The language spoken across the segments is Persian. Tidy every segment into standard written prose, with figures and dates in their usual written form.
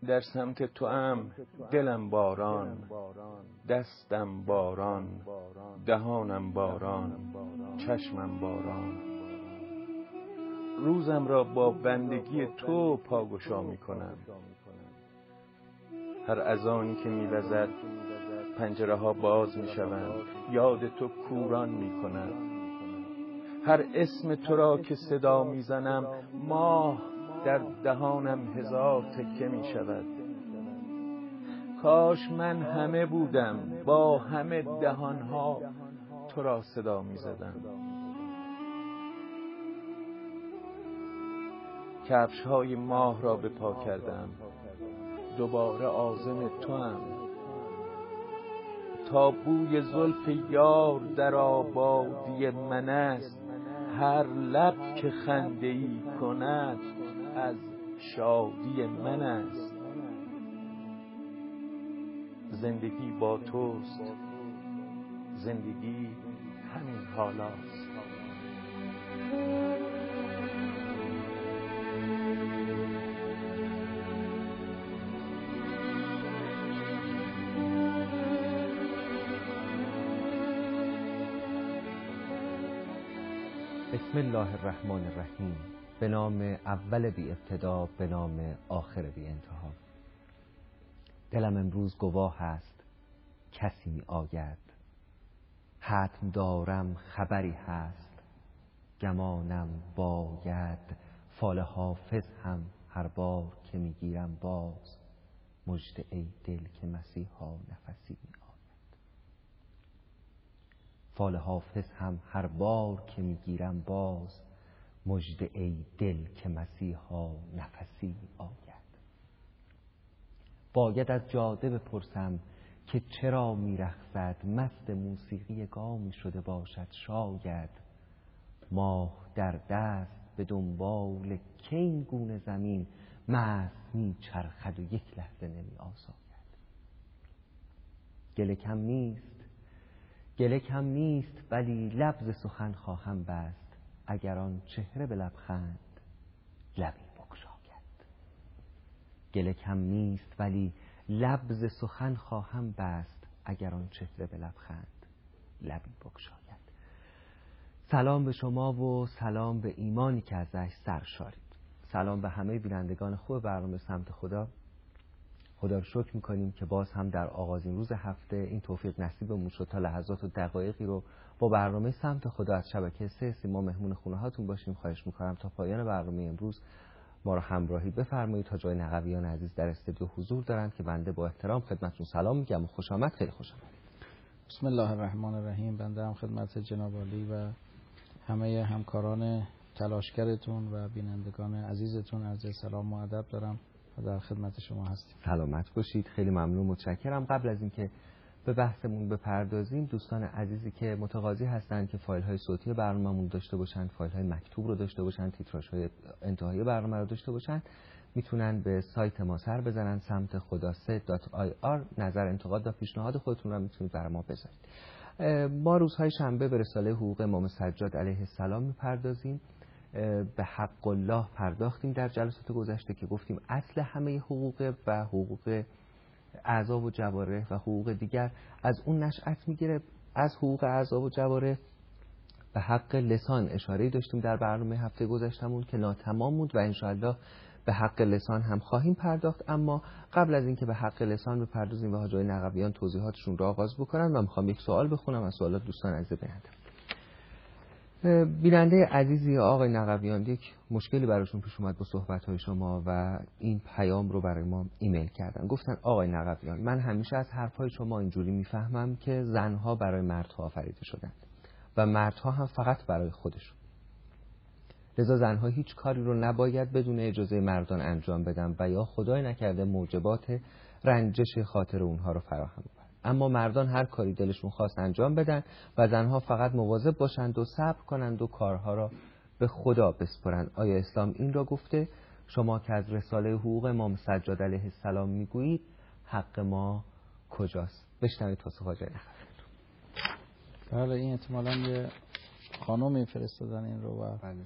در سمت توام دلم باران، دستم باران، دهانم باران، چشمم باران. روزم را با بندگی تو پاگشا می کنم. هر اذانی که می وزد پنجره ها باز می شوند، یاد تو کوران می کنم. هر اسم تو را که صدا می زنم ماه در دهانم هزار تکه می شود. کاش من همه بودم با همه دهانها تو را صدا می زدم. کفش های ماه را به پا کردم، دوباره عازم تو هم. تا بوی زلف یار در آبادی من است، هر لب که خنده ای کند از شادی من است. زندگی با توست، زندگی همین حالاست. بسم الله الرحمن الرحیم. به نام اول بی ابتدا، به نام آخر بی انتها. دلم امروز گواه است کسی می آید، حتم دارم خبری هست، گمانم باید. فال حافظ هم هر بار که می گیرم باز، مژده ای دل که مسیحا نفسی می آید. فال حافظ هم هر بار که می گیرم باز، مژده ای دل که مسیحا نفسی می آید. باید از جاده بپرسم که چرا می رقصد، مست موسیقی گامی شده باشد شاید. ماه در دست به دنبال که این گونه زمین، مست می چرخد و یک لحظه نمی آساید. گله کم نیست ولی لب ز سخن خواهم بست، اگر آن چهره به لبخند لبی بگشاید. گله کم نیست ولی لب ز سخن خواهم بست، اگر آن چهره به لبخند لبی بگشاید. سلام به شما و سلام به ایمانی که ازش سرشارید. سلام به همه بینندگان خوب برنامه سمت خدا. خدا رو شکر میکنیم که باز هم در آغازین روز هفته این توفیق نصیبمون شد تا لحظات و دقایقی رو با برنامه سمت خدا از شبکه 3 سیما مهمون خونه هاتون باشیم. خواهش میکنم تا پایان برنامه امروز ما رو همراهی بفرمایید. تا جای نقویان عزیز در استودیو حضور دارند که بنده با احترام خدمتتون سلام میگم و خوش آمد. خیلی خوش آمد. بسم الله الرحمن الرحیم. بنده هم خدمت جناب عالی و همه همکاران تلاشگرتون و بینندگان عزیزتون عرض سلام و ادب دارم و در خدمت شما هستیم. سلامت باشید. خیلی ممنون، متشکرم. قبل از اینکه به بحثمون بپردازیم، دوستان عزیزی که متقاضی هستند که فایل های صوتی برنامه‌مون داشته باشن، فایل های مکتوب رو داشته باشن، تیتراژ های انتهایی برنامه رو داشته باشن، میتونن به سایت ما سر بزنن، سمت خدا3.ir. نظر، انتقاد و پیشنهاد خودتون رو میتونید برای ما بذارید. ما روزهای شنبه به رساله حقوق امام سجاد علیه السلام میپردازیم. به حق الله پرداختیم در جلسات گذشته که گفتیم اصل همه حقوق و حقوق اعضا و جوارح و حقوق دیگر از اون نشأت میگیره، از حقوق اعضا و جوارح. به حق لسان اشاره‌ای داشتیم در برنامه هفته گذشتمون که ناتمام بود و انشاءالله به حق لسان هم خواهیم پرداخت. اما قبل از اینکه به حق لسان بپردازیم و حاجای نقویان توضیحاتشون رو آغاز بکنن، من میخوام یک سوال بخونم از سوالات دوستان عزیز بیننده. بیننده عزیزی آقای نقویان یک مشکلی براشون پیش اومد با صحبت‌های شما و این پیام رو برای ما ایمیل کردن. گفتن آقای نقویان، من همیشه از حرف‌های شما اینجوری میفهمم که زنها برای مردها آفریده شدند و مردها هم فقط برای خودشون. لذا زنها هیچ کاری رو نباید بدون اجازه مردان انجام بدن و یا خدای نکرده موجبات رنجش خاطر اونها رو فراهم کنن. اما مردان هر کاری دلشون خواست انجام بدن و زنها فقط مواظب باشند و صبر کنند و کارها را به خدا بسپرند. آیا اسلام این را گفته؟ شما که از رساله حقوق امام سجاد علیه السلام میگویید حق ما کجاست؟ بشنوید توصیف ها جای نخواهید. بله، این احتمالاً یه خانومی فرستادن این رو و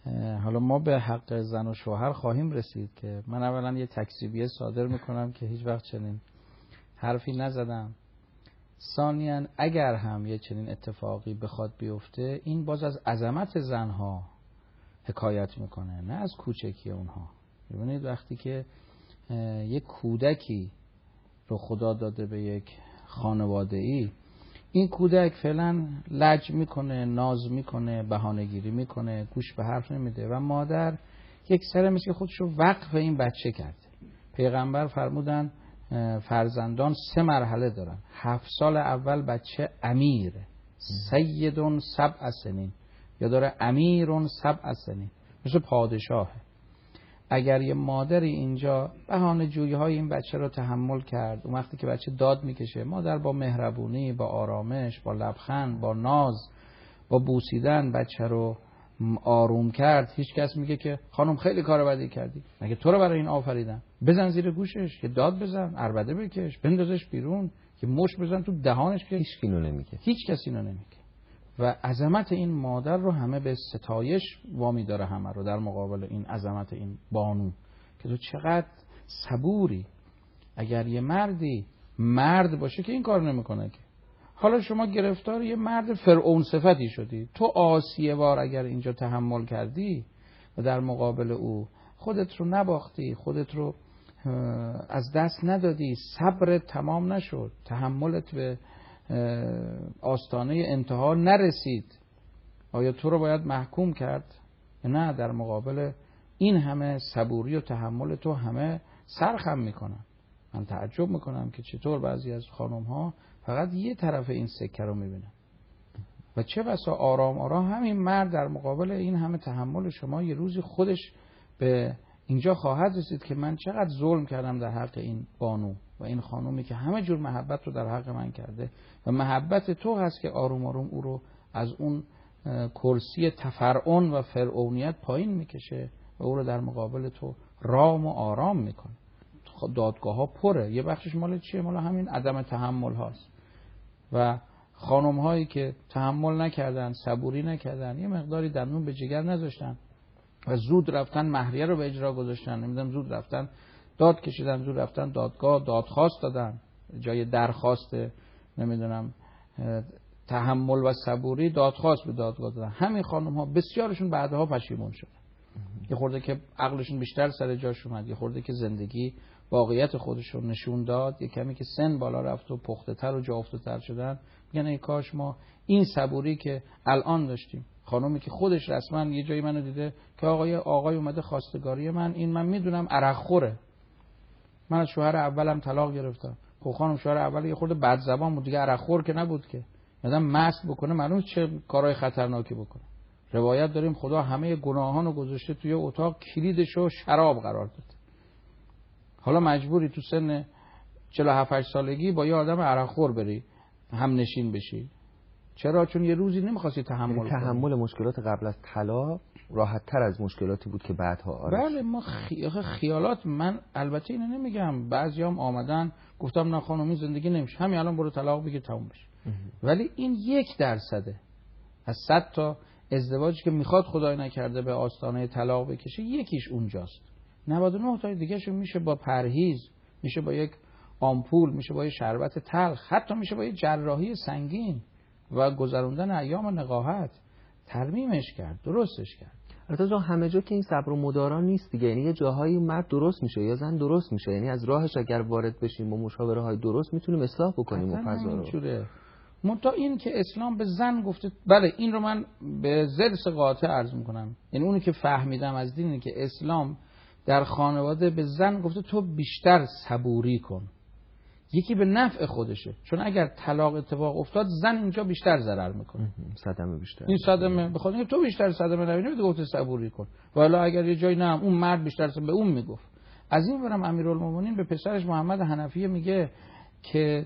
حالا ما به حق زن و شوهر خواهیم رسید که من اولا یه تکذیبیه صادر میکنم که هیچ وقت چنین حرفی نزدم. ثانیاً اگر هم یه چنین اتفاقی بخواد بیفته، این باز از عظمت زنها حکایت میکنه، نه از کوچکی اونها. ببینید وقتی که یک کودکی رو خدا داده به یک خانواده‌ای، این کودک فعلا لج میکنه، ناز میکنه، بهانه‌گیری میکنه، گوش به حرف نمیده و مادر یک سر مثل خودش رو وقف این بچه کرده. پیغمبر فرمودن فرزندان 3 مرحله دارن. 7 سال اول بچه امیره، سیدون 7 سنین، یا داره امیرون 7 سنین، مثل پادشاهه. اگر یه مادری اینجا بهانه جویی های این بچه رو تحمل کرد، اون وقتی که بچه داد میکشه، مادر با مهربونی، با آرامش، با لبخند، با ناز، با بوسیدن بچه رو آروم کرد، هیچ کس میگه که خانم خیلی کار بدی کردی، مگه تو رو برای این آفریدن؟ بزن زیر گوشش، یه داد بزن، عربده بکش، بندازش بیرون، یه مش بزن تو دهانش، که هیچ کی اینو نمیگه. هیچ کسی اینو نمیگه. و عظمت این مادر رو همه به ستایش وامی داره، همه رو در مقابل این عظمت این بانو که تو چقدر صبوری. اگر یه مردی مرد باشه که این کار نمیکنه که. حالا شما گرفتار یه مرد فرعون صفتی شدی، تو آسیه وار اگر اینجا تحمل کردی و در مقابل او خودت رو نباختی، خودت رو از دست ندادی، صبر تمام نشد، تحملت به آستانه انتها نرسید، آیا تو رو باید محکوم کرد؟ نه، در مقابل این همه صبوری و تحمل تو همه سرخم میکنن. من تعجب میکنم که چطور بعضی از خانم ها فقط یه طرف این سکه رو میبینن و چه بسا آرام آرام همین مرد در مقابل این همه تحمل شما یه روزی خودش به اینجا خواهد رسید که من چقدر ظلم کردم در حق این بانو و این خانومی که همه جور محبت رو در حق من کرده و محبت تو هست که آروم آروم او رو از اون کرسی تفرعون و فرعونیت پایین میکشه و او رو در مقابل تو رام و آرام میکنه. دادگاه ها پره، یه بخشش مال چیه؟ مال همین عدم تحمل هاست. و خانم هایی که تحمل نکردن، صبوری نکردن، یه مقداری دندون به جگر نذاشتن و زود رفتن مهریه رو به اجرا گذاشتن، نمیدونم زود رفتن داد کشیدن، زود رفتن دادگاه دادخواست دادن، جای درخواست نمیدونم تحمل و صبوری دادخواست به دادگاه دادن. همین خانم ها بسیارشون بعدها پشیمون شدن، یه خورده که عقلشون بیشتر سر جاش اومد، یه خورده که زندگی واقعیت خودش رو نشون داد، یه کمی که سن بالا رفت و پخته تر و جا افتاده تر شدن، میگن ای کاش ما این صبوری که الان داشتیم. خانومی که خودش رسما یه جایی منو دیده که آقای اومده خواستگاری من میدونم عرق خوره، من از شوهر اولم طلاق گرفتم. خب خانم شوهر اول یه خورده بد زبان بود دیگه، عرق خور که نبود که، آدم مست بکنه معلومه چه کارهای خطرناکی بکنه. روایت داریم خدا همه گناهانو گذاشته توی اتاق، کلیدشو شراب قرار داد. حالا مجبوری تو سن 47 سالگی با یه آدم عرقخور بری هم نشین بشی. چرا؟ چون یه روزی نمیخواستی تحمل کنی. تحمل مشکلات قبل از طلاق راحت تر از مشکلاتی بود که بعدها آرش. بله ما خیالات، من البته اینو نمیگم، بعضیام آمدن گفتم نه خانومی زندگی نمیشه، همین الان برو طلاق بگیر تموم بشه. ولی این 1% از 100 تا ازدواجی که میخواد خدای نکرده به آستانه طلاق بکشه، یکیش اونجاست. 99 تا دیگه شو میشه با پرهیز، میشه با یک آمپول، میشه با یک شربت تلخ، حتی میشه با یک جراحی سنگین و گذروندن ایام نقاهت ترمیمش کرد، درستش کرد. البته همه جا که این صبر و مدارا نیست دیگه، یعنی یه جاهایی مرد درست میشه یا زن درست میشه، یعنی از راهش اگر وارد بشیم و مشاوره های درست میتونیم اصلاح بکنیم و فضا رو. منتها این که اسلام به زن گفته، بله این رو من به ضرس قاطع عرض میکنم، یعنی اونی که فهمیدم از دین اینه که اسلام در خانواده به زن گفته تو بیشتر صبوری کن. یکی به نفع خودشه، چون اگر طلاق اتفاق افتاد زن اینجا بیشتر ضرر میکنه، صدمه بیشتر، این صدمه بخاطر اینکه تو بیشتر صدمه نبینی گفته صبوری کن. والا اگر یه جایی نه اون مرد بیشتر به اون میگفت. از این ورم امیرالمومنین به پسرش محمد حنفیه میگه که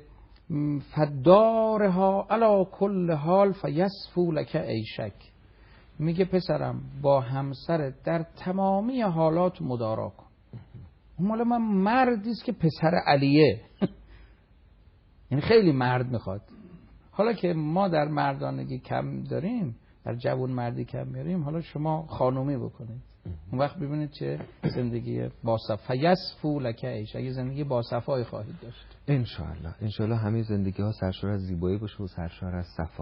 فدارها علی کل حال فیسفو لک عیشک، میگه پسرم با همسر در تمامی حالات مدارا کن. مال من مردیست که پسر علیه یعنی خیلی مرد میخواد. حالا که ما در مردانگی کم داریم، در جوان مردی کم میاریم، حالا شما خانومی بکنید، اون وقت ببینید چه زندگی باصفا یصفو لک عیش، اگه زندگی باصفایی خواهید داشت انشالله همه زندگی ها سرشار از زیبایی باشه و سرشار از صفا.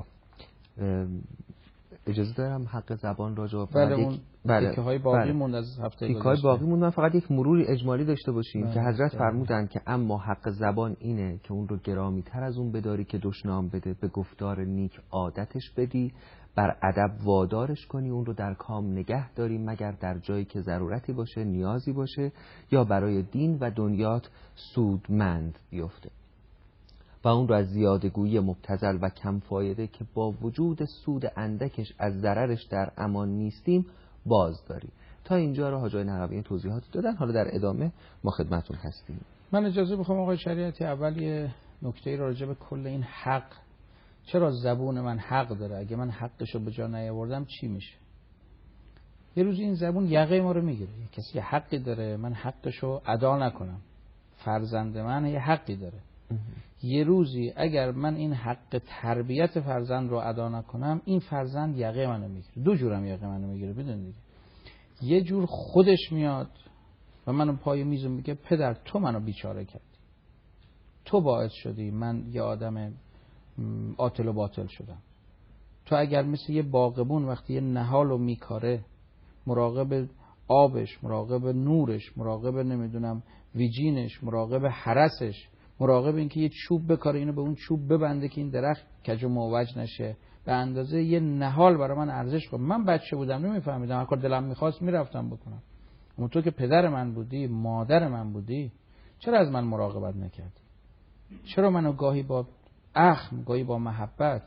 اجازه دارم حق زبان راجع به تیکه‌های باقی موند از هفته گذشته. تیکه‌های باقی موند. من فقط یک مروری اجمالی داشته باشیم که حضرت فرمودند که اما حق زبان اینه که اون رو گرامی تر از اون بداری که دشنام بده، به گفتار نیک عادتش بدی، بر ادب وادارش کنی، اون رو در کام نگه داری مگر در جایی که ضرورتی باشه، نیازی باشه یا برای دین و دنیات سودمند بیفته، و اون رو از زیادگویی مبتذل و کم فایده که با وجود سود اندکش از ضررش در امان نیستیم باز داری. تا اینجا رو حاجی نقوی توضیحات دادن. حالا در ادامه ما خدمتتون هستیم. من اجازه بخوام آقای شریعتی اول یه نکته را راجع به کل این حق، چرا زبون من حق داره، اگه من حقشو به جا نیاوردم چی میشه؟ یه روز این زبون یقه ما رو میگیره. کسی حقی داره من حقشو ادا نکنم، فرزند من یه حقی داره. یه روزی اگر من این حق تربیت فرزند رو ادا نکنم، این فرزند یقه منو میگیره. دو جورم یقه منو میگیره، بدون دیگه. یه جور خودش میاد و منو پای میز میگه پدر تو منو بیچاره کردی، تو باعث شدی من یه آدم عاطل و باطل شدم. تو اگر مثل یه باغبون وقتی یه نهالو میکاره، مراقب آبش، مراقب نورش، مراقب نمیدونم ویجینش، مراقب حرسش، مراقب این که یه چوب بکاره اینو به اون چوب ببنده که این درخت کج و موج نشه، به اندازه یه نهال برای من ارزش کنه. من بچه بودم نمیفهمیدم، هر کار دلم میخواست میرفتم بکنم. اما تو که پدر من بودی، مادر من بودی، چرا از من مراقبت نکردی؟ چرا منو گاهی با اخم، گاهی با محبت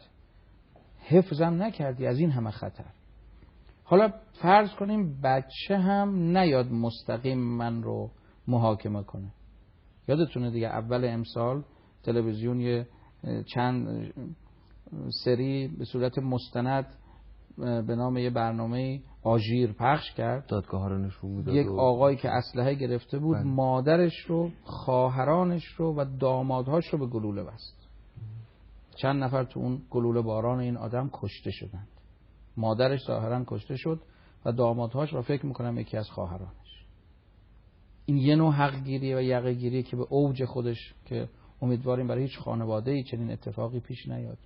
حفظم نکردی از این همه خطر؟ حالا فرض کنیم بچه هم نیاد مستقیم من رو محاکمه کنه. یادتونه دیگه اول امسال تلویزیون یه چند سری به صورت مستند به نام یه برنامه آژیر پخش کرد، دادگاه ها رو نشون میداد. یک آقایی که اسلحه گرفته بود مادرش رو، خواهرانش رو و دامادهاش رو به گلوله بست. چند نفر تو اون گلوله باران این آدم کشته شدند. مادرش ظاهرا کشته شد و دامادهاش و فکر میکنم یکی از خواهرانش. این یه نوع حق گیری و یقه گیری که به اوج خودش، که امیدواریم برای هیچ خانواده‌ای چنین اتفاقی پیش نیاد.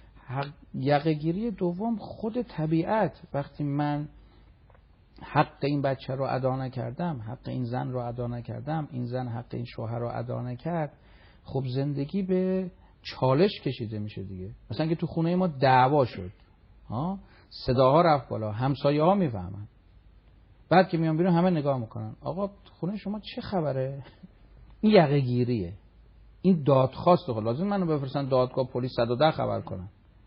یقه گیری دوم خود طبیعت. وقتی من حق این بچه رو ادا نکردم، حق این زن رو ادا نکردم، این زن حق این شوهر رو ادا نکرد، خب زندگی به چالش کشیده میشه دیگه. مثلا که تو خونه ما دعوا شد، صداها رفت بالا، همسایه ها میفهمن، بعد که میان بیرون همه نگاه میکنن آقا خونه شما چه خبره؟ این یقه گیریه، این دادخواست. لازم منو بفرستن دادگاه، پلیس 110 خبر کنن.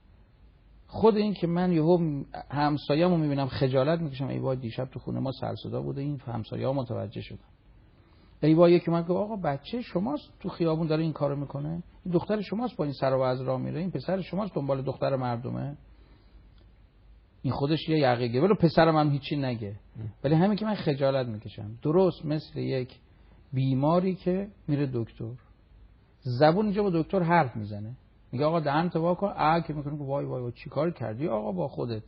خود این که من یهو همسایه‌مو میبینم خجالت میکشم، ای وای دیشب تو خونه ما سر صدا بوده، این همسایه‌ها متوجه شدن. ای وای یکی من گفت آقا بچه شماست تو خیابون داره این کارو میکنه، این دختر شماست با این سر و از راه میره، این پسر شماست دنبال دختر مردمه. این خودش یه یقه گیره. ولی پسر من هیچی نگه، ولی همین که من خجالت میکشم. درست مثل یک بیماری که میره دکتر، زبون اینجا با دکتر حرف میزنه، میگه آقا دهنت وا کن، که میکنه وای وای وای چیکار کردی آقا با خودت؟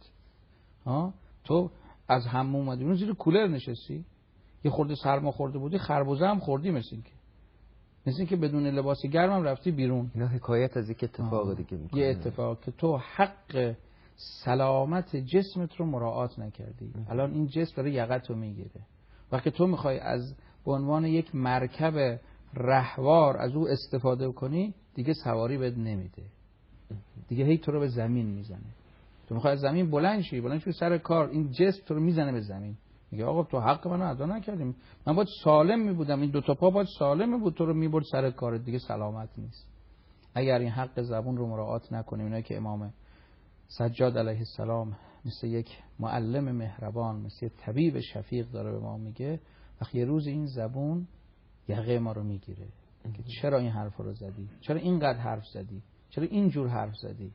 تو از حموم اومدی اون زیر کولر نشستی، یه خورده سرما خورده بودی، خربوزه هم خوردی، مثل اینکه بدون لباس گرمم رفتی بیرون. اینا حکایت از یک اتفاق دیگه میکنه. یه اتفاق که تو حق سلامت جسمت رو مراعات نکردی. الان این جسم داره یقت رو میگیره. وقتی تو میخوای از به عنوان یک مرکب رهوار از او استفاده کنی، دیگه سواری بهت نمیده، دیگه هی تو رو به زمین میزنه. تو میخوای از زمین بلند شی سر کار، این جسم تو رو میزنه به زمین، میگه آقا تو حق منو ادا نکردیم، من باید سالم میبودم، این دو تا پا باید سالم میبود، تو رو میبرد سر کار، دیگه سلامت نیست. اگر این حق زبون رو مراعات نکنیم، اینایی که امام سجاد علیه السلام مثل یک معلم مهربان، مثل یک طبیب شفیق داره به ما میگه، وقتی یه روز این زبون یقه ما رو میگیره که چرا این حرف رو زدی، چرا اینقدر حرف زدی، چرا اینجور حرف زدی،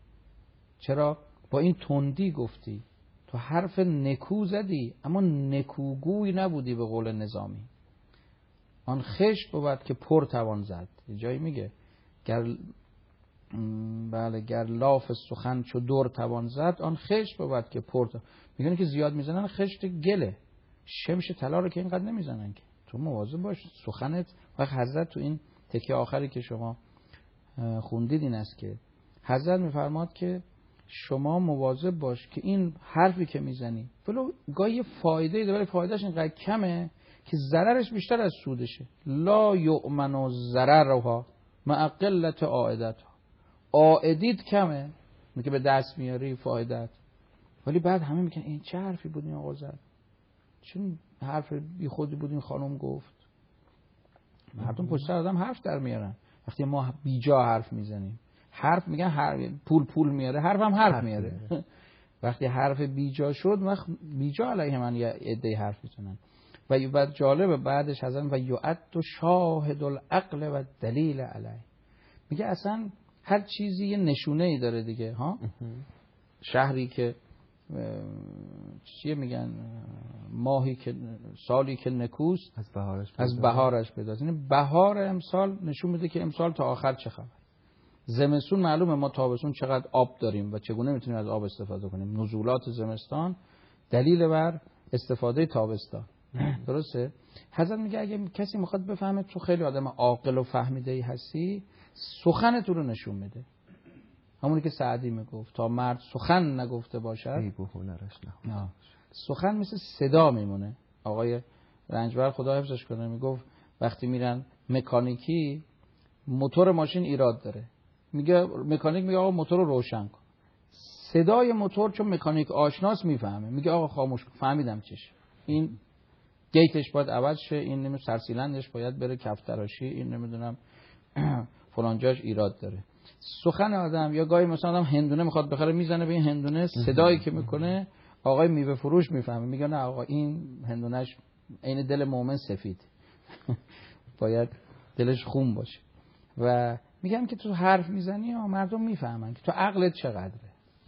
چرا با این تندی گفتی، تو حرف نکو زدی اما نکوگوی نبودی. به قول نظامی آن خشت بود که پر توان زد. یه جایی میگه گر بله گر لاف سخن چو دور توان زد آن خشت بود که پرت. میگن که زیاد میزنن خشت گله، شمش طلا رو که اینقدر نمیزنن که. تو مواظب باش سخنت. وقت حضرت تو این تکه آخری که شما خوندید این است که حضرت میفرماد که شما مواظب باش که این حرفی که میزنی ولو گاهی فایده داره، فایدهش اینقدر کمه که ضررش بیشتر از سودشه. لا یؤمن ضررها مع قلت عائدتها. عائدیت کمه میگه به دست میاری فایدت، ولی بعد همه میگن این چه حرفی بود این آقا زد، چه حرف بی خودی بود این خانم گفت. مردم پشت سر آدم حرف در میارن وقتی ما بیجا حرف میزنیم. حرف میگن پول میاره، حرف هم حرف میاره. وقتی حرف بیجا شد وقت بیجا علیه من یه عده حرف میزنن. و بعد جالبه بعدش حضرت و یعد شاهد العقل و دلیل علیه. میگه اصلا هر چیزی یه نشونه ای داره دیگه ها. شهری که چیه میگن ماهی که سالی که نکوست از بهارش بداز. یعنی بهار امسال نشون میده که امسال تا آخر چه خبر. زمستون معلومه ما تابستون چقدر آب داریم و چگونه میتونیم از آب استفاده کنیم. نزولات زمستان دلیل بر استفاده تابستان. درسته؟ حضرت میگه اگه کسی میخواد بفهمه تو خیلی آدم عاقل و فهمیده‌ای هستی، سخن تو رو نشون میده. همونی که سعدی میگفت تا مرد سخن نگفته باشد عیب و هنرش نه. سخن مثل صدا میمونه. آقای رنجبر خدا حفظش کنه میگفت وقتی میرن مکانیکی موتور ماشین ایراد داره، میگه مکانیک میگه آقا موتور رو روشن کن. صدای موتور چون مکانیک آشناس میفهمه، میگه آقا خاموش کن. فهمیدم چش، این گیتش باید عوض شه، این نمیدونم سرسیلندش باید بره کفتراشی، این نمیدونم فلان جاش ایراد داره. سخن آدم یا گاهی مثلا آدم هندونه میخواد بخره میزنه به این هندونه، صدایی که میکنه آقای میوه فروش میفهمه، میگه نه آقا این هندونهش عین دل مؤمن سفید باید دلش خون باشه. و میگم که تو حرف میزنی و مردم میفهمن که تو عقلت چقدره.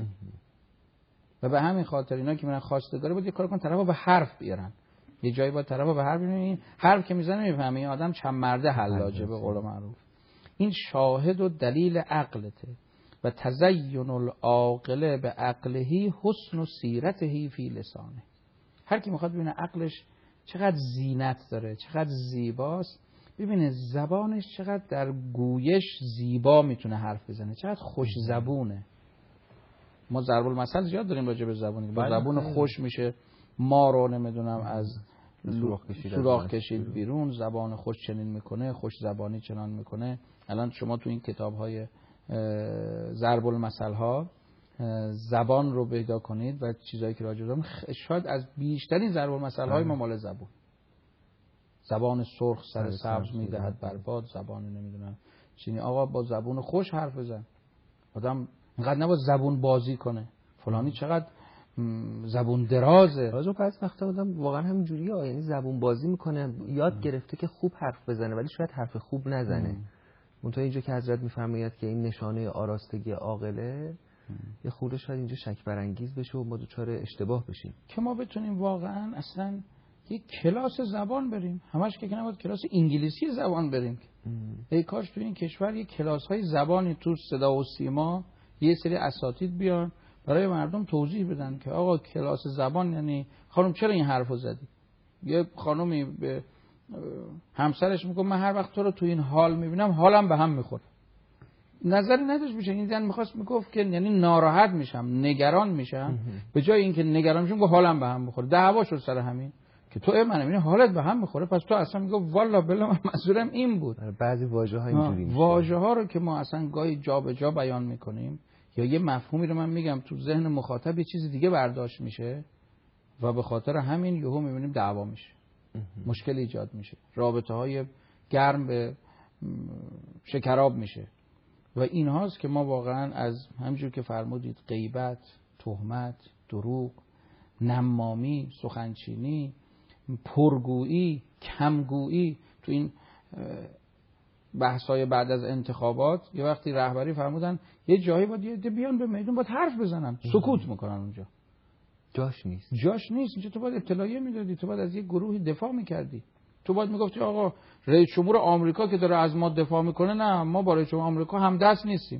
و به همین خاطر اینا که میرن خواستگاری بود یه کار کن طرفو به حرف بیارن، یه جایی با طرفو به حرف بیارن. این حرف که میزنه میفهمه این آدم چند مرده حلاجه به قول معروف. این شاهد و دلیل عقلته و تزین العاقل به عقلهی حسن و سیرتهی فی لسانه. هر کی میخواد ببینه عقلش چقدر زینت داره، چقدر زیباست، ببینه زبانش چقدر در گویش زیبا میتونه حرف بزنه، چقدر خوش زبونه. ما ضرب المثل زیاد داریم راجع به زبانی. با زبون خوش میشه ما رو نمیدونم از سوراخ کشید بیرون، زبان خوش چنین میکنه، خوش زبانی چنان میکنه. الان شما تو این کتاب‌های ضرب المثل ها زبان رو پیدا کنید و چیزایی که راجع دارم، شاید از بیشترین ضرب المثل های ما مال زبون. زبان سرخ سر سبز میدهد برباد، زبان نمیدونم چینی. آقا با زبون خوش حرف بزن. آدم اینقدر نباید زبون بازی کنه، فلانی چقدر زبون درازه. بعضی وقت آدم واقعا همینجوریه، یعنی زبون بازی میکنه، یاد گرفته که خوب حرف بزنه ولی شاید حرف خوب نزنه. منتها اینجا که حضرت میفرماید که این نشانه آراستگی عاقله، یه خورده شاید اینجا شک برانگیز بشه و ما دچار اشتباه بشیم. که ما بتونیم واقعا اصلا یک کلاس زبان بریم، همش که نباید کلاس انگلیسی زبان بریم. ای کاش تو این کشور یک کلاس‌های زبانی تو صدا و سیما یه سری اساتید بیان برای مردم توضیح بدن که آقا کلاس زبان یعنی خانم چرا این حرفو زدی. یه خانومی به همسرش میگه من هر وقت تو رو تو این حال میبینم حالم به هم میخوره. نظری نداشت میشه این زن میخواست میگفت که یعنی ناراحت میشم، نگران میشم، به جای اینکه نگران میشم گفت حالم به هم میخوره. دعوا شد سر همین که تو منم این حالت به هم میخوره، پس تو اصلا میگه والله بالله من منظورم این بود. بعضی واژه‌ها اینجوری میشه. واژه‌ها رو که ما اصلا گاهی جا به جا بیان میکنیم یا یه مفهومی رو من میگم تو ذهن مخاطب یه چیز دیگه برداشت میشه و به خاطر همین یهو میبینیم دعوا میشه، مشکل ایجاد میشه، رابطه‌های گرم به شکراب میشه. و این هاست که ما واقعا از همینجور که فرمودید غیبت، تهمت، دروغ، نمامی، سخنچینی، پرگویی، کمگویی، تو این بحث‌های بعد از انتخابات یه وقتی رهبری فرمودن یه جایی باید بیان به میدون باید حرف بزنن، سکوت میکنن اونجا. جاش نیست. اینجا تو باید اطلاعیه میدادی، تو باید از یه گروهی دفاع میکردی، تو باید میگفتی آقا رئیس جمهور آمریکا که داره از ما دفاع میکنه، نه ما با رئیس جمهور آمریکا همدست نیستیم.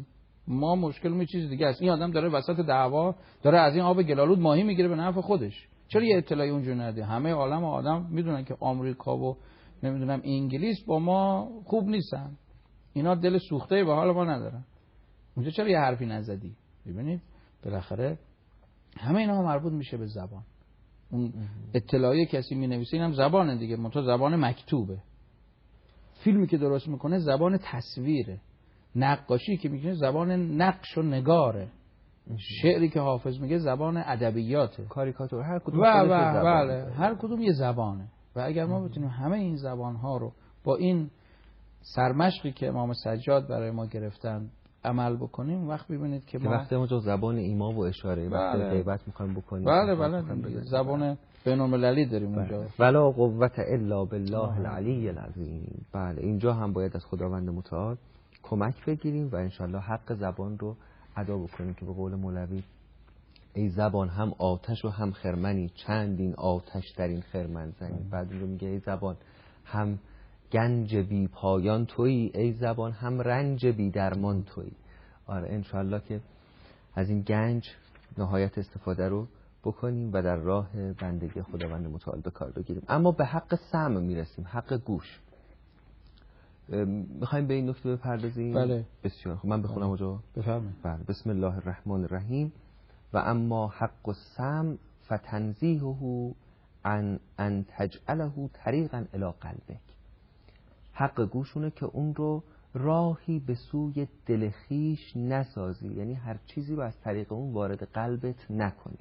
ما مشکل یه چیز دیگه است. این آدم داره وسط دعوا داره از این آب گلالود ماهی میگیره به نفع خودش، چرا یه اطلاعی اونجا نده؟ همه عالم و آدم میدونن که آمریکا و نمیدونم انگلیس با ما خوب نیستن، اینا دل سوخته به حال ما ندارن، اونجا چرا یه حرفی نزدی؟ ببینید بالاخره همه اینا مربوط میشه به زبان. اون اطلاعی کسی مینویسه اینم زبانه دیگه، منتها زبان مکتوبه. فیلمی که درست میکنه زبان تصویره، نقاشی که میکنه زبان نقش و نگاره، شعری که حافظ میگه زبان ادبیاته، کاریکاتور، هر کدوم بله هر کدوم یه زبانه. و اگر ما بتونیم همه این زبانها رو با این سرمشقی که امام سجاد برای ما گرفتن عمل بکنیم، وقت ببینید که ما وقتی ما جو زبان ایما و اشاره وقتی غیبت میخوایم بکنیم، بله زبان بین‌المللی داریم اونجا. ولا قوت الا بالله العلی العظیم. بله اینجا هم باید از خداوند متعال کمک بگیریم و انشالله حق زبان رو ادا بکنیم که به قول مولوی ای زبان هم آتش و هم خرمنی، چندین آتش در این خرمن زنی. بعد رو میگه ای زبان هم گنج بی پایان تویی، ای زبان هم رنج بی درمان تویی. آره انشالله که از این گنج نهایت استفاده رو بکنیم و در راه بندگی خداوند متعال به کار بگیریم. اما به حق سمع میرسیم، حق گوش. میخوایم به این نکته بپردازیم؟ بله. بسیار خوب، من بخونم اونجا. بفرمایید. بله. بسم الله الرحمن الرحیم. و اما حق السمع فتنزیهه عن ان تجعله طریقا الی قلبک. حق گوشونه که اون رو راهی به سوی دل خویش نسازی، یعنی هر چیزی رو از طریق اون وارد قلبت نکنی.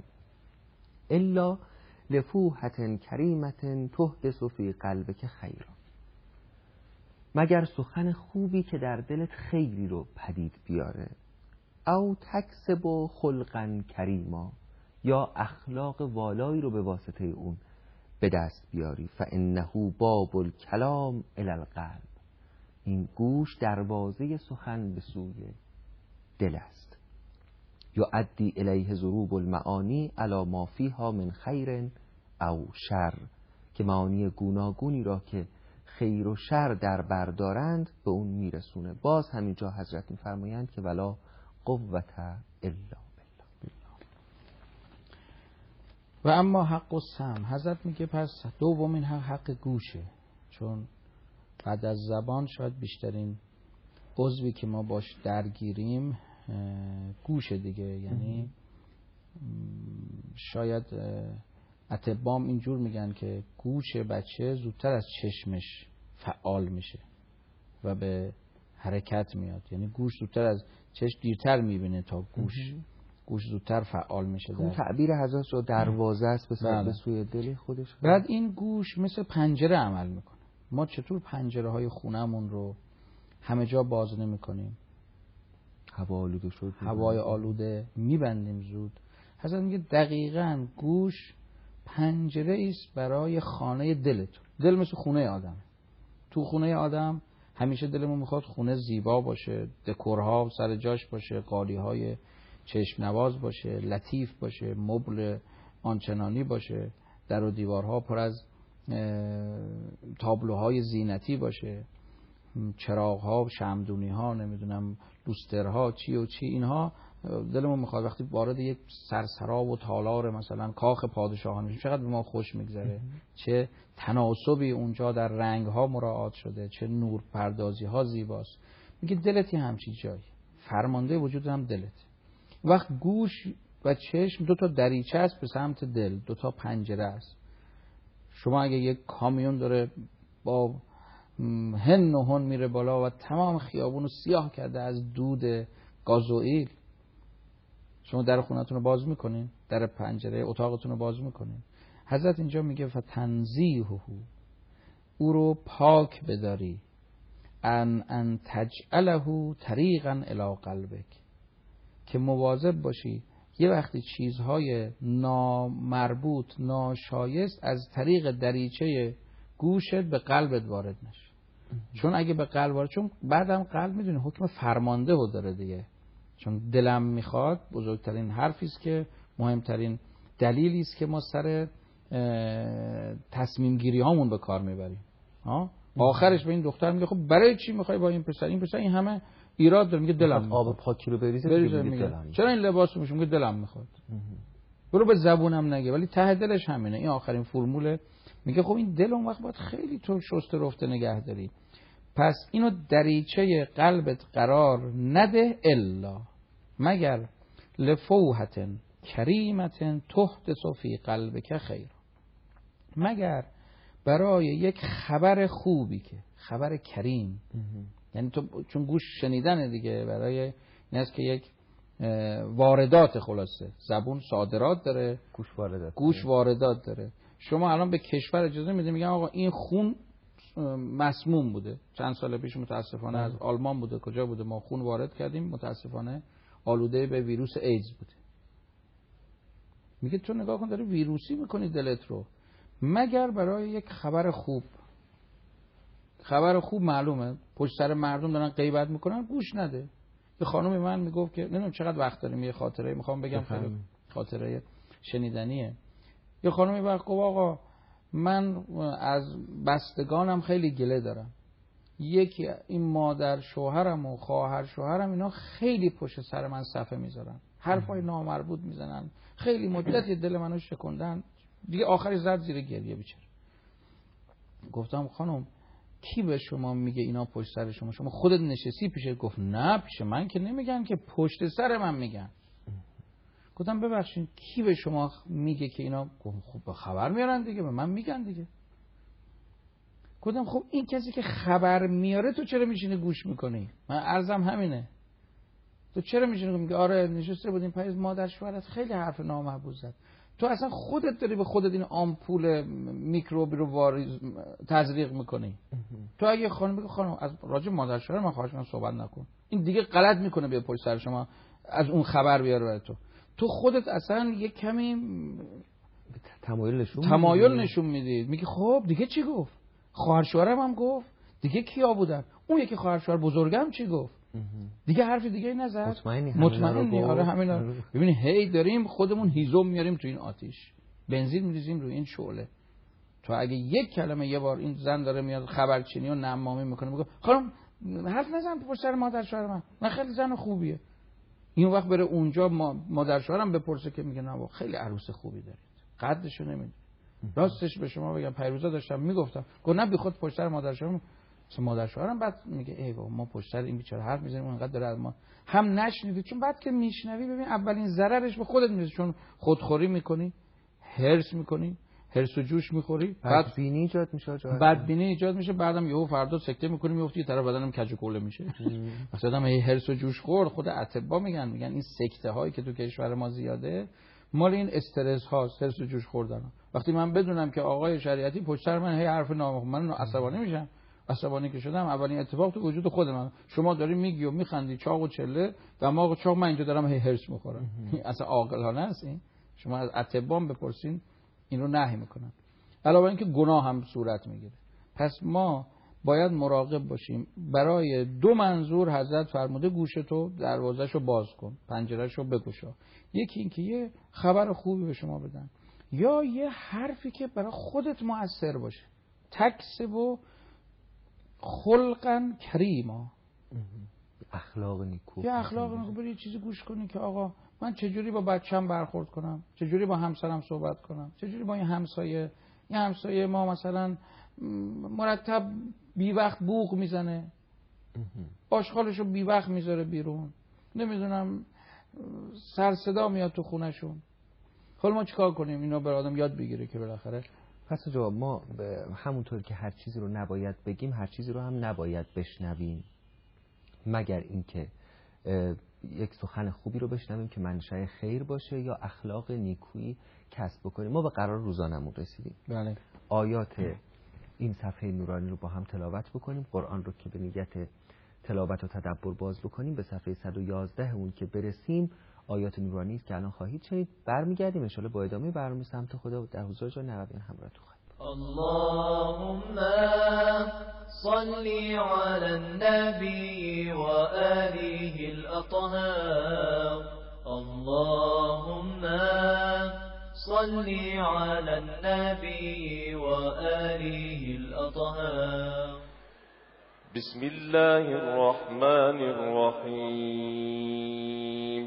الا لفوحة کریمة تحدث فی قلبک خیرا، مگر سخن خوبی که در دلت خیری رو پدید بیاره. او تکسب خلقا کریما، یا اخلاق والایی رو به واسطه اون به دست بیاری. فانه باب الکلام الی القلب، این گوش دروازه سخن به سوی دل است. یؤدی الیه ضروب المعانی علی ما فیها من خیر او شر، که معانی گوناگونی را که خیر و شر در بردارند به اون میرسونه. باز همینجا حضرت میفرمایند که ولا قوت الا بالله. و اما حق السمع، حضرت میگه پس دومین حق گوشه، چون بعد از زبان شاید بیشترین عضوی که ما باش درگیریم گوشه دیگه. یعنی شاید اطبام اینجور میگن که گوش بچه زودتر از چشمش فعال میشه و به حرکت میاد، یعنی گوش زودتر از چشم دیرتر میبینه تا گوش زودتر فعال میشه. اون تعبیر حضرت رو دروازه است به سوی دل خودش. بعد این گوش مثل پنجره عمل میکنه. ما چطور پنجره های خونمون رو همه جا باز نمی کنیم؟ هوا آلوده شد، هوای آلوده میبندیم زود. حضرت میگه دقیقاً گوش پنجره است برای خانه دلتون. دل مثل خونه آدم. تو خونه آدم همیشه دلمون میخواد خونه زیبا باشه، دکورها سر جاش باشه، قالیهای چشم نواز باشه، لطیف باشه، مبل آنچنانی باشه، در و دیوارها پر از تابلوهای زینتی باشه، چراغ‌ها، شمعدونی‌ها، نمیدونم لوسترها، چی و چی. اینها دلمون میخواد وقتی وارد یک سرسرا و تالار مثلا کاخ پادشاهان میشیم چقدر به ما خوش میگذره، چه تناسبی اونجا در رنگ‌ها مراعات شده، چه نور پردازی‌ها زیباست. میگه دلتی همچی جایی، فرمانده وجود هم دلت. وقت گوش و چشم دو تا دریچه است به سمت دل، دو تا پنجره است. شما اگه یک کامیون داره با هن و هن میره بالا و تمام خیابون رو سیاه کرده از دود گازوئیل، شما در خونتون رو باز میکنین، در پنجره اتاقتون رو باز میکنین. حضرت اینجا میگه فتنزیهه، او رو پاک بداری، ان تجعله طریقا الی قلبک، که مواظب باشی یه وقتی چیزهای نامربوط ناشایست از طریق دریچه گوشت به قلبت وارد نشه. چون اگه به قلب وارد، چون بعدم قلب میدونی حکم فرمانده رو داره دیگه، چون دلم میخواد بزرگترین حرفی است که مهمترین دلیلی است که ما سر تصمیم گیری هامون به کار میبریم. آخرش به این دختر میگه خب برای چی میخوای با این پسر این همه ایراد داره، میگه دلم آب پاکی رو بریزه میگه چرا این لباسو میشه، میگه دلم میخواد. برو به زبونم نگه، ولی ته دلش همینه. این آخرین فرموله. میگه خب این دل اون وقت باید خیلی تو شسته رفته نگه داری. پس اینو دریچه قلبت قرار نده الا مگر لفوحتن کریمتن تحدث فی قلبک خیر، مگر برای یک خبر خوبی که خبر کریم، یعنی تو چون گوش شنیدن دیگه، برای این است که یک واردات، خلاصه زبون صادرات داره، گوش واردات داره. شما الان به کشور اجازه میده میگن آقا این خون مسموم بوده، چند سال پیش متاسفانه از آلمان بوده، کجا بوده، ما خون وارد کردیم متاسفانه آلوده به ویروس ایدز بوده. میگه تو نگاه کن داره ویروسی میکنی دلت رو، مگر برای یک خبر خوب. خبر خوب معلومه پشت سر مردم دارن غیبت میکنن، گوش نده. یه خانومی من میگفت که نمیدونم چقدر وقت داریم، یه خاطره میخوام بگم، خیلی خاطره شنیدنیه. یه خانومی وقت گفت آقا من از بستگانم خیلی گله دارم، یکی این مادر شوهرم و خواهر شوهرم اینا خیلی پشت سر من صفه میذارن، حرفای نامربوط میزنن، خیلی مدتی دل منو شکندن. دیگه آخرش زد زیر گریه بیچاره. گفتم خانم کی به شما میگه اینا پشت سر شما؟ شما خودت نشستی پیشه؟ گفت نه پیش من که نمیگن که، پشت سر من میگن. گفتم ببخشید کی به شما میگه که اینا؟ گفت خب خبر میارن دیگه، به من میگن دیگه. گفتم خب این کسی که خبر میاره تو چرا میشینی گوش میکنی؟ من عرضم همینه، تو چرا میشینی میگه آره نشسته بودیم پاییز مادر شوهرت خیلی حرف نامحبوب زد، تو اصلا خودت داری به خودت این آمپول میکروبی رو تزریق میکنی. تو اگه خانم بگه خانم از راجع مادر شوهر من خواهش میکنم صحبت نکن، این دیگه غلط میکنه به پشت سر شما از اون خبر بیاره برای تو خودت اصلا یک کمی تمایل نشون میدی. میگه خب دیگه چی گفت؟ خواهر شوهرم هم گفت، دیگه کیا بودن؟ اون یکی خواهر شوهر بزرگم چی گفت؟ دیگه حرف دیگه نزد. مطمئنی؟ آره همینا. ببین هی داریم خودمون هیزم میاریم تو این آتیش، بنزین میریزیم روی این شعله. تو اگه یک کلمه یه بار این زن داره میاد خبرچینی و نمامی میکنه میگه خانم حرف نزن پشت سر مادر شوهر من خیلی زن خوبیه، این وقت بره اونجا مادر شوهرم بپرسه که میگه نه خیلی عروس خوبی دارید، قدشو نمیدونی. راستش به شما بگم پیروزا داشتم میگفتم گفت نه بی خود پشت سر مادر شوهرم، مادر شوهرم بعد میگه ای بابا ما پشت سر این بیچاره حرف میزنیم اونقدر داره از ما هم نشنیدید. چون بعد که میشنوی ببین اولین ضررش به خودت میرسه، چون خودخوری میکنی، هرس میکنی، هرس و جوش میخوری، بدبینی ایجاد میشه، بدبینی ایجاد میشه، بعدم یهو فردا سکته میکنی میافتی یه طرف بدنم کج و کوله میشه. مثلا هم هرس و جوش خورد. خود اطباء میگن این سکته هایی که تو کشور ما زیاده مال این استرس هاست، هرس و جوش خوردن. وقتی من بدونم که آقای شریعتی پشت سر من هی حرف نامحرم، من عصبانی میشم. عصبانی که شدم اولین اتفاق تو وجود خود من، شما داری میگی و میخندی چاق و چله دماغ چاق، من اینجا دارم هی هرس میخورم. اصلا عاقلانه است این؟ شما از اطباء بپرسین این رو نهی میکنن. علاوه اینکه گناه هم صورت میگیره. پس ما باید مراقب باشیم. برای دو منظور حضرت فرموده گوشتو دروازه‌شو باز کن، پنجره‌شو بگشا. یکی اینکه یه خبر خوبی به شما بدن، یا یه حرفی که برای خودت مؤثر باشه. تکسب خلقا کریما، اخلاق نیکو، یه اخلاق نیکو. بری چیزی گوش کنی که آقا من چجوری با بچه‌م برخورد کنم، چجوری با همسرم صحبت کنم، چجوری با این همسایه ما مثلا مرتب بی وقت بوق میزنه، آشغالشو بی وقت میذاره بیرون، نمیدونم سر صدا میاد تو خونهشون. حالا ما چیکار کنیم؟ اینا بر آدم یاد بگیره که بالاخره. پس جواب ما همونطور که هر چیزی رو نباید بگیم هر چیزی رو هم نباید بشنویم، مگر اینکه یک سخن خوبی رو بشنویم که منشأ خیر باشه یا اخلاق نیکویی کسب بکنیم. ما به قرار روزانمون رسیدیم. بله. آیات این صفحه نورانی رو با هم تلاوت بکنیم. قرآن رو که به نیت تلاوت و تدبر باز بکنیم، به صفحه 111 اون که برسیم آیات نورانی است که الان خواهید شنید. برمیگردیم ان شاءالله با ادامه برنامه سمت خدا و در حضور جان نقبین همراهتون خواهیم. اللهم صل على النبي وآله الأطهار. اللهم صل على النبي وآله الأطهار. بسم الله الرحمن الرحيم.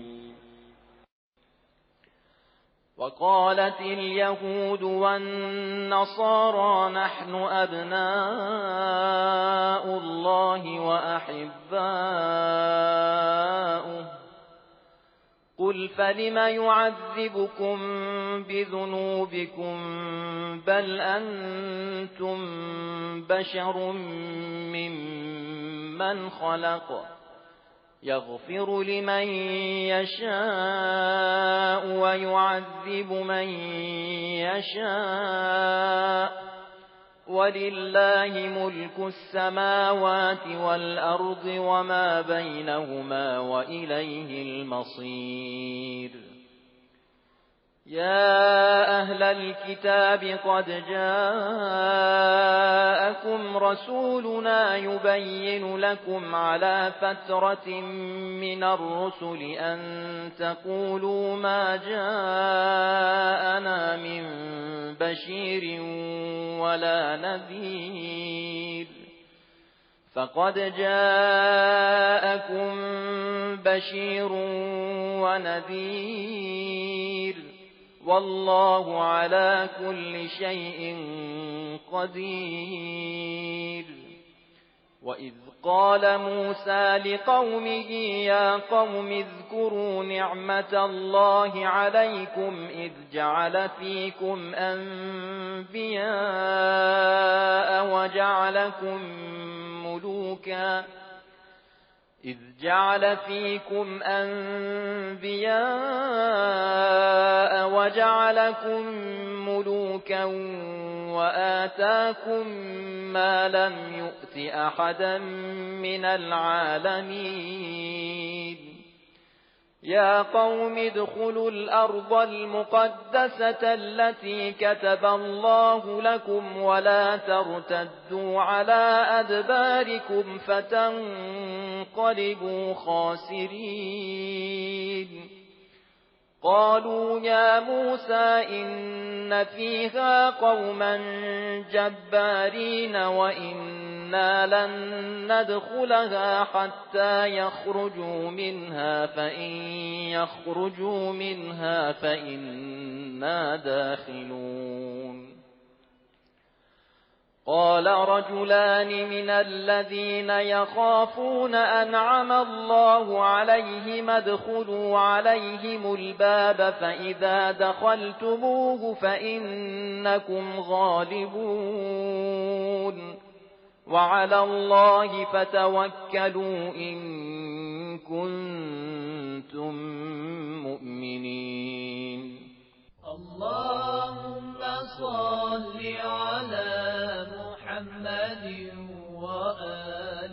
وقالت اليهود والنصارى نحن أبناء الله وأحباؤه قل فلم يعذبكم بذنوبكم بل أنتم بشر ممن خلق يغفر لمن يشاء ويعذب من يشاء ولله ملك السماوات والأرض وما بينهما وإليه المصير. يا أهل الكتاب قد جاءكم رسولنا يبين لكم على فترة من الرسل أن تقولوا ما جاءنا من بشير ولا نذير فقد جاءكم بشير ونذير والله على كل شيء قدير. وإذ قال موسى لقومه يا قوم اذكروا نعمة الله عليكم إذ جعل فيكم أنبياء وجعلكم ملوكا وآتاكم ما لم يؤت أحدا من العالمين. يا قوم ادخلوا الأرض المقدسة التي كتب الله لكم ولا ترتدوا على أدباركم فتنقلبوا خاسرين. قالوا يا موسى إن فيها قوما جبارين وإنا لن ندخلها حتى يخرجوا منها فإن يخرجوا منها فإنا داخلون. قال رجلان من الذين يخافون أنعم الله عليهم ادخلوا عليهم الباب فإذا دخلتموه فإنكم غالبون وعلى الله فتوكلوا إن كنتم مؤمنين. اللهم صل على محمد وآل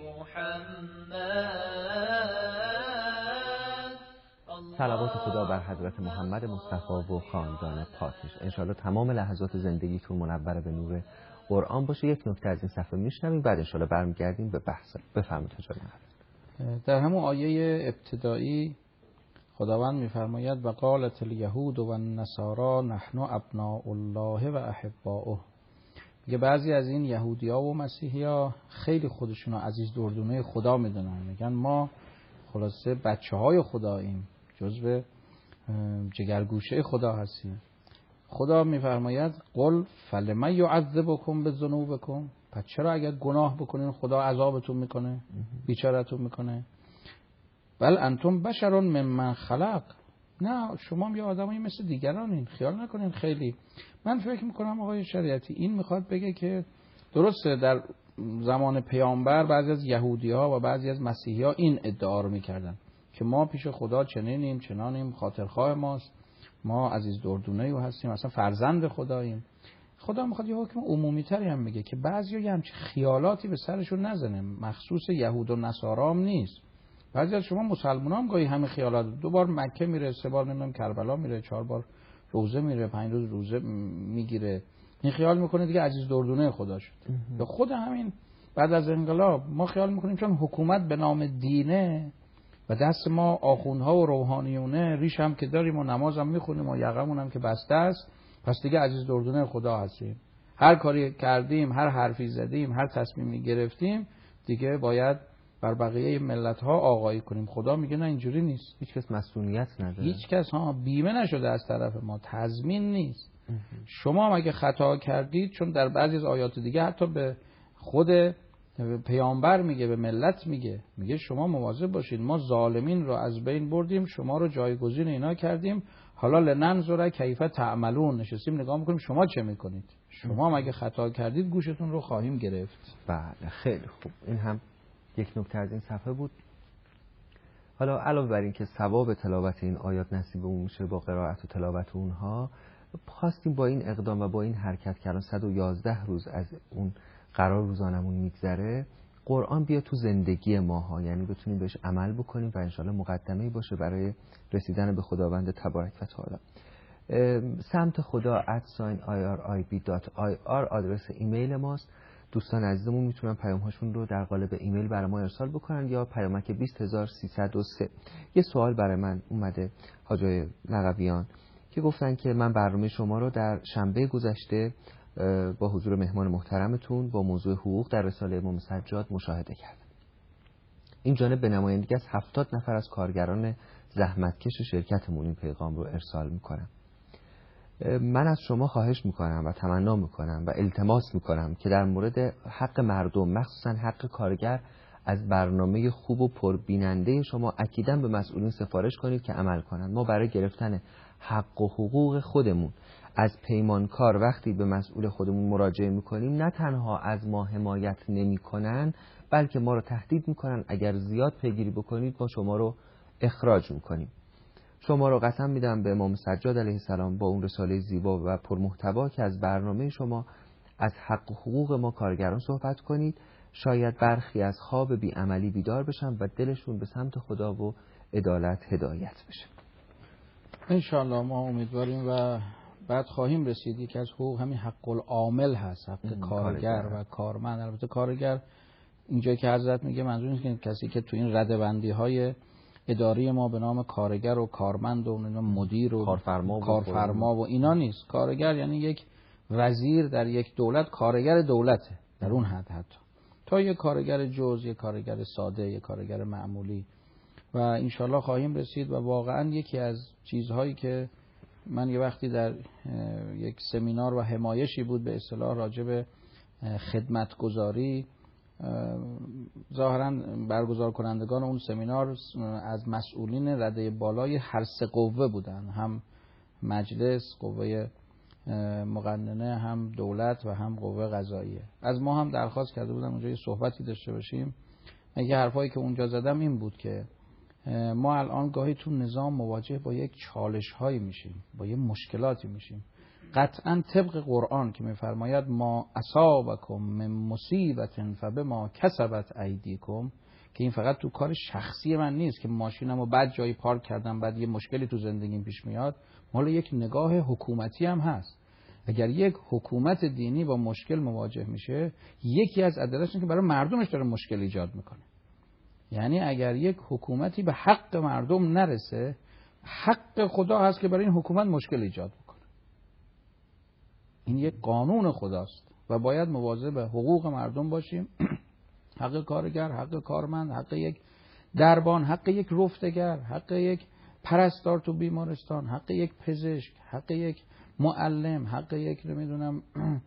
محمد. صلوات خدا بر حضرت محمد مصطفی و خاندان پاکش. انشاءالله تمام لحظات زندگیتون منور به نور قرآن باشه. یک نکته از این صفحه میشنویم بعد انشاءالله برمیگردیم به بحث. بفرمایید حضرت. در همون آیه ابتدایی خداوند می‌فرماید و قالت الیهود و النصارى نحن ابناء الله و احباؤه. میگه بعضی از این یهودی‌ها و مسیحی‌ها خیلی خودشون رو عزیز دردونه خدا میدونن، میگن ما خلاصه بچه‌های خداییم، جزو جگرگوشه خدا هستیم. خدا می‌فرماید قل فلم یعذبکم بذنوبکم، پس چرا اگر گناه بکنین خدا عذابتون میکنه، بیچاره‌تون میکنه؟ بل انتم بشر ممن خلق، نه شما هم یه آدمایی مثل دیگرانین، خیال نکنین. خیلی من فکر میکنم آقای شریعتی این میخواد بگه که درسته در زمان پیامبر بعضی از یهودی‌ها و بعضی از مسیحی‌ها این ادعا رو میکردن که ما پیش خدا چنینیم چنانیم، خاطرخواه ماست، ما عزیز دردونه او هستیم، اصلا فرزند خداییم. خدا میخواد یه حکم عمومی تری هم بگه که بعضیا یه همچین خیالاتی به سرشون نزنه، مخصوص یهود و نصارا هم نیست. بعضی از شما مسلمان‌ها هم گاهی همین خیالات، 2 بار مکه میره، 3 بار نمیدونم کربلا میره، 4 بار روزه میره، 5 روز روزه میگیره، این خیال میکنه دیگه عزیز دردونه خدا شد. یا خود همین بعد از انقلاب ما خیال میکنیم چون حکومت به نام دینه و دست ما آخوندها و روحانیونه، ریش هم که داریم و نماز هم میخونیم و یقمون هم که بسته است، پس دیگه عزیز دردونه خدا هستیم. هر کاری کردیم، هر حرفی زدیم، هر تصمیمی گرفتیم، دیگه باید بر بقیه ملت ها آقایی کنیم. خدا میگه نه اینجوری نیست. هیچ کس مسئولیت نداره. هیچ کس بیمه نشده از طرف ما، تضمین نیست. شما مگه خطا کردید، چون در بعضی از آیات دیگه حتی به خود پیامبر میگه، به ملت میگه شما مواظب باشید، ما ظالمین رو از بین بردیم، شما رو جایگزین اینا کردیم، حالا لننظر کیف تعملون، نشستیم نگاه میکنیم شما چه میکنید. شما مگه خطا کردید گوشتون رو خواهیم گرفت. بله خیلی خوب. این هم یک نکته از این صفحه بود. حالا علاوه بر این که ثواب تلاوت این آیات نصیبمون میشه با قرائت و تلاوت اونها، خواستیم با این اقدام و با این حرکت که الان 111 روز از اون قرار روزانمون میگذره، قرآن بیا تو زندگی ماها، یعنی بتونیم بهش عمل بکنیم و انشالله مقدمه‌ای باشه برای رسیدن به خداوند تبارک و تعالی. سمت خدا @irib.ir آدرس ایمیل ماست. دوستان عزیزمون میتونن پیام‌هاشون رو در قالب ایمیل برای ما ارسال بکنن یا پیامک 20303. یه سوال برای من اومده حاجی نقویان که گفتن که من برنامه شما رو در شنبه گذشته با حضور مهمان محترمتون با موضوع حقوق در رساله امام سجاد مشاهده کردم. این جانب به نمایندگی از 70 نفر از کارگران زحمتکش شرکتمون این پیغام رو ارسال میکنم. من از شما خواهش میکنم و تمنا میکنم و التماس میکنم که در مورد حق مردم، مخصوصا حق کارگر، از برنامه خوب و پربیننده شما اکیداً به مسئولین سفارش کنید که عمل کنند. ما برای گرفتن حق و حقوق خودمون از پیمانکار وقتی به مسئول خودمون مراجعه میکنیم، نه تنها از ما حمایت نمیکنن، بلکه ما رو تهدید میکنن اگر زیاد پیگیری بکنید ما شما رو اخراج میکنیم. شما رو قسم میدم به امام سجاد علیه السلام با اون رساله زیبا و پرمحتوا که از برنامه شما از حق و حقوق ما کارگران صحبت کنید. شاید برخی از خواب بیعملی بیدار بشن و دلشون به سمت خدا و عدالت هدایت بشه. انشاءالله ما امیدواریم و بعد خواهیم رسید. یکی از حقوق همین حق العامل هست، حق کارگر و کارمند. البته کارگر اینجایی که حضرت میگه منظور نیست که کسی که تو این ردبندی های اداری ما به نام کارگر و کارمند و مدیر و کارفرما و اینا نیست. کارگر یعنی یک وزیر در یک دولت کارگر دولته، در اون حد حتی تا یک کارگر جز، یک کارگر ساده، یک کارگر معمولی. و انشالله خواهیم رسید. و واقعا یکی از چیزهایی که من یه وقتی در یک سمینار و همایشی بود به اصطلاح راجع به خدمتگزاری، ظاهرا برگزار کنندگان اون سمینار از مسئولین رده بالای هر سه قوه بودن، هم مجلس، قوه مقننه، هم دولت و هم قوه قضاییه. از ما هم درخواست کرده بودن اونجا یه صحبتی داشته باشیم. یه حرفایی که اونجا زدم این بود که ما الان گاهی تو نظام مواجه با یک چالش هایی میشیم، با یه مشکلاتی میشیم. قطعا طبق قرآن که میفرماید ما اصابکم من مصیبت فبما کسبت ایدیکم، که این فقط تو کار شخصی من نیست که ماشینمو بعد جایی پارک کردم بعد یه مشکلی تو زندگیم پیش میاد، حالا یک نگاه حکومتی هم هست. اگر یک حکومت دینی با مشکل مواجه میشه، یکی از ادلش اینه که برای مردمش داره مشکل ایجاد میکنه. یعنی اگر یک حکومتی به حق مردم نرسه، حق خدا هست که برای این حکومت مشکل ایجاد میکنه. این یک قانون خداست و باید مواظب حقوق مردم باشیم. حق کارگر، حق کارمند، حق یک دربان، حق یک رفتگر، حق یک پرستار تو بیمارستان، حق یک پزشک، حق یک معلم، حق یک نمیدونم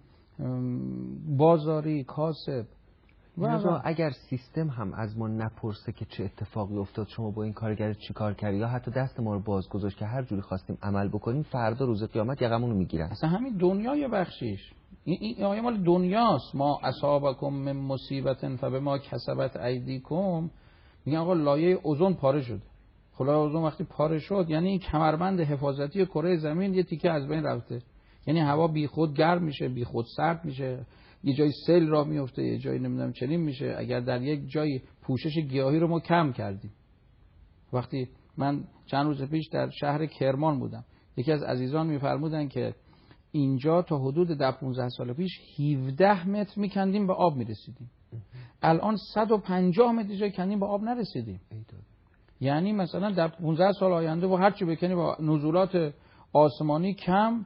بازاری، کاسب. و اگر سیستم هم از ما نپرسه که چه اتفاقی افتاد، شما با این کارگر چی کار کردی، یا حتی دست ما رو باز گذاشت که هر جوری خواستیم عمل بکنیم، فردا روز قیامت یقمون رو میگیرن. اصلا همین دنیای بخشیش، این آیه مال دنیاست. ما اصابکم من مصیبت فبما کسبت ایدیکم، میگن آقا لایه اوزون پاره شد. خب لایه اوزون وقتی پاره شد یعنی این کمربند حفاظتی کره زمین یه تیکه از بین رفته. یعنی هوا بی خود گرم میشه، بی خود سرد میشه، یه جای سیل راه میفته، یه جایی نمیدونم چنین میشه. اگر در یک جای پوشش گیاهی رو ما کم کردیم. وقتی من چند روز پیش در شهر کرمان بودم، یکی از عزیزان میفرمودن که اینجا تا حدود 10-15 سال پیش 17 متر میکندیم به آب میرسیدیم، الان 150 متر جای کندیم به آب نرسیدیم. یعنی مثلا در 15 سال آینده و هرچی بکنی با نزولات آسمانی کم،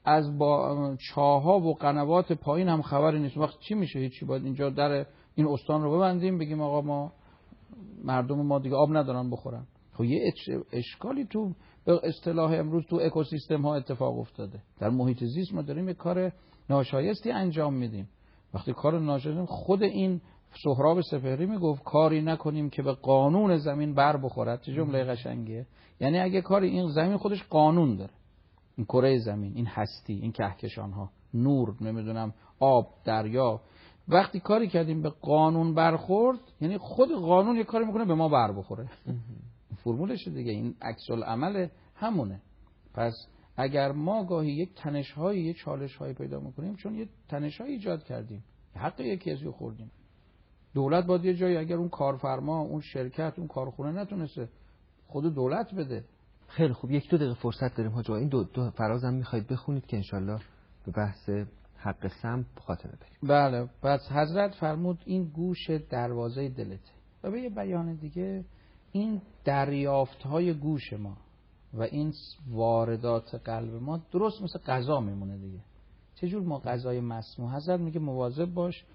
از با چاها و قنوات پایین هم خبری نیست. وقت چی میشه؟ هیچی. باید اینجا در این استان رو ببندیم، بگیم آقا ما مردم ما دیگه آب ندارن بخورن. خب یه اشکالی تو به اصطلاح امروز تو اکوسیستم ها اتفاق افتاده. در محیط زیست ما داریم یک کار ناشایستی انجام میدیم. وقتی کار ناشایستی، خود این سهراب سپهری میگفت کاری نکنیم که به قانون زمین بر بخورد. چه جمله قشنگیه. یعنی اگه کاری، این زمین خودش قانون داره، این کره زمین، این هستی، این کهکشان ها، نور، نمیدونم آب، دریا، وقتی کاری کردیم به قانون برخورد، یعنی خود قانون یک کاری میکنه به ما بر بخوره. فرمولشه دیگه، این عکس العمل همونه. پس اگر ما گاهی یک تنش‌هایی، یک چالش‌هایی پیدا میکنیم، چون یک تنش‌هایی ایجاد کردیم، حق یکی از رو خوردیم. دولت باید یه جایی، اگر اون کارفرما، اون شرکت، اون کارخونه نتونسته، خود دولت بده. خیلی خوب، 1-2 دقیقه فرصت داریم حاج آقا. این دو فرازم میخواید بخونید که انشالله به بحث حق سم خاتمه بدیم. بله. پس حضرت فرمود این گوش دروازه دلته. و به یه بیان دیگه این دریافت‌های گوش ما و این واردات قلب ما درست مثل غذا میمونه دیگه. چجور ما غذای مسموع؟ حضرت میگه مواظب باش،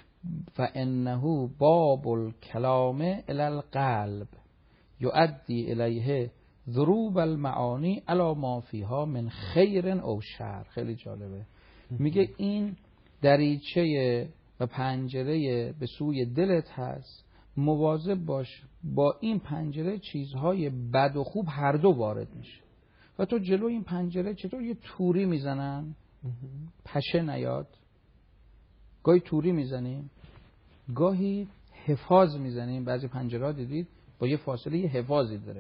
فانه باب الکلام الی القلب یؤدی الیه ضروب المعانی علی ما فیها من خیر او شر. خیلی جالبه. میگه این دریچه و پنجره به سوی دلت هست، مواظب باش با این پنجره چیزهای بد و خوب هر دو وارد میشه. و تو جلو این پنجره چطور یه توری میزنن پشه نیاد، گاهی توری میزنیم، گاهی حفاظ میزنیم. بعضی پنجره ها دیدید با یه فاصله یه حفاظی داره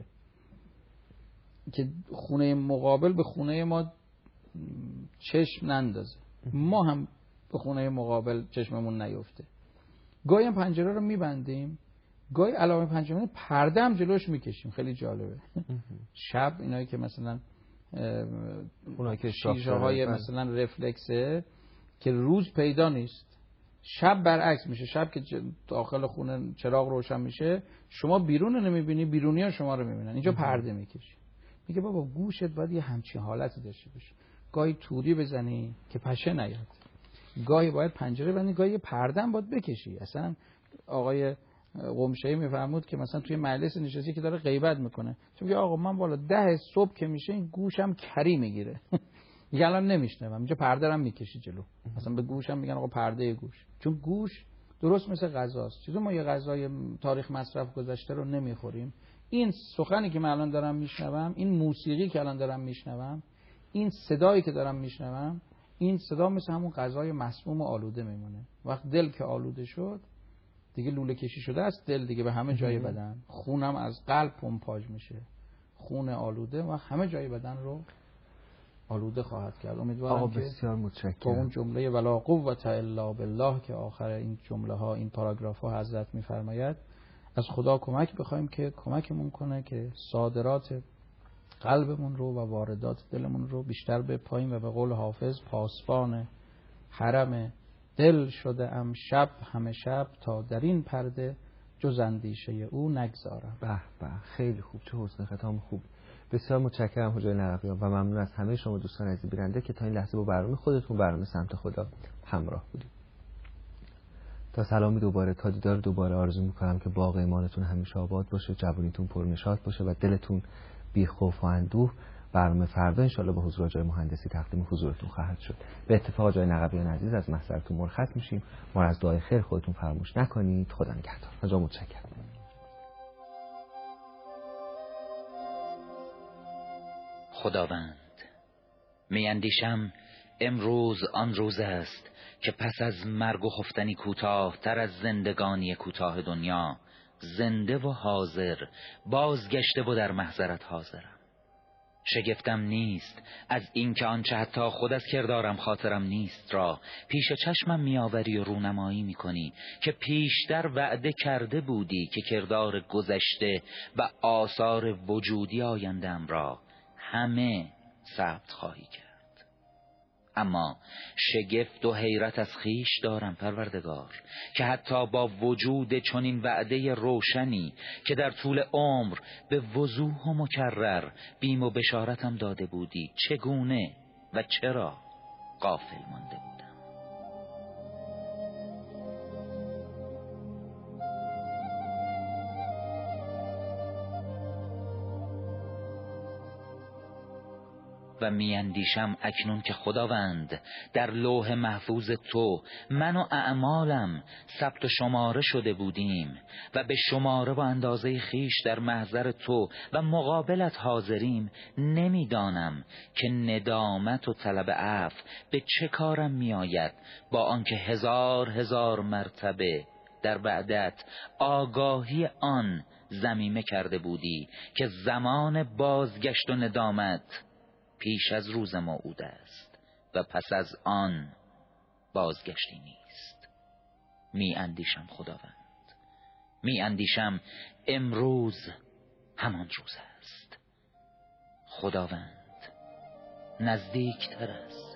که خونه مقابل به خونه ما چشم نندازه، ما هم به خونه مقابل چشممون نیفته. گاهی هم پنجره رو میبندیم، گاهی علاوه پنجره پرده هم جلوش میکشیم. خیلی جالبه. شب اینایی که مثلا اونایی که شیشه های مثلا رفلکسه که روز پیدا نیست، شب برعکس میشه. شب که داخل خونه چراغ روشن میشه، شما بیرون رو نمیبینی، بیرونی ها شما رو میبینن. اینجا پرده میکشی. میگه بابا گوشت باید یه همچین حالتی داشته باشه. گاهی توری بزنی که پشه نیاد، گاهی باید پنجره بندی، گاهی پرده هم باید بکشی. اصلا آقای قمشه‌ای میفرمود که مثلا توی مجلس نشستی که داره غیبت میکنه، چون میگه آقا من بالا 10 صبح که میشه این گوشم کری میگیره. میگه الان نمیشنوم، اینجا پرده هم میکشی جلو. مثلا به گوشم میگن آقا پرده گوش، چون گوش درست مثل غذاست. چیزی ما یه غذای تاریخ مصرف گذشته رو نمیخوریم. این سخنی که من الان دارم میشنوم، این موسیقی که الان دارم میشنوم، این صدایی که دارم میشنوم، این صدا مثل همون غذای مسموم و آلوده میمونه. وقت دل که آلوده شد دیگه لوله کشی شده است دل دیگه به همه جای بدن. خونم از قلب پمپاژ میشه، خون آلوده و همه جای بدن رو آلوده خواهد کرد. امیدوارم که بسیار متشکرم. با اون جمله ولا قوت الا بالله که آخر این جمله ها، این پاراگراف ها حضرت میفرماید، از خدا کمک بخوایم که کمکمون کنه که صادرات قلبمون رو و واردات دلمون رو بیشتر به پایین و به قول حافظ پاسبان حرم دل شده ام شب همه شب تا در این پرده جز اندیشه او نگذارم. به به، خیلی خوب، چه حسن ختام خوب. بسیار متشکرم حاج نرقیان و ممنون از همه شما دوستان عزیز بیننده که تا این لحظه با برنامه خودتون، برنامه سمت خدا همراه بودید. تا سلامی دوباره، تا دیدار دوباره آرزو میکنم که باغ ایمانتون همیشه آباد باشه، جوانیتون پرنشاط باشه و دلتون بی خوف و اندوه. برنامه فردا انشالله به حضور آقای مهندسی تقدیم حضورتون خواهد شد. به اتفاق آقای نقبیان عزیز از محضرتون مرخص میشیم. ما از دعای خیر خودتون فراموش نکنید. خدا نگهدار. خیلی متشکرم. خداوند، میاندیشم امروز آن روز است که پس از مرگ و خفتنی کوتاه‌تر از زندگانی کوتاه دنیا، زنده و حاضر بازگشته و در محضرت حاضرم. شگفتم نیست از اینکه آنچه حتی خود از کردارم خاطرم نیست را پیش چشمم میآوری و رونمایی میکنی که پیشتر وعده کرده بودی که کردار گذشته و آثار وجودی آینده‌ام را همه ثبت خواهی کرد. اما شگفت و حیرت از خیش دارم پروردگار که حتی با وجود چنین وعده روشنی که در طول عمر به وضوح و مکرر بیم و بشارتم داده بودی، چگونه و چرا غافل مانده بودم. و میاندیشم اکنون که خداوند در لوح محفوظ تو من و اعمالم ثبت و شماره شده بودیم و به شماره و اندازه خیش در محضر تو و مقابلت حاضریم، نمیدانم که ندامت و طلب عفو به چه کارم میآید، با آنکه هزار مرتبه در بعدت آگاهی آن ضمیمه کرده بودی که زمان بازگشت و ندامت پیش از روز موعود است و پس از آن بازگشتی نیست. می اندیشم خداوند، می اندیشم امروز همان روز است. خداوند نزدیکتر است.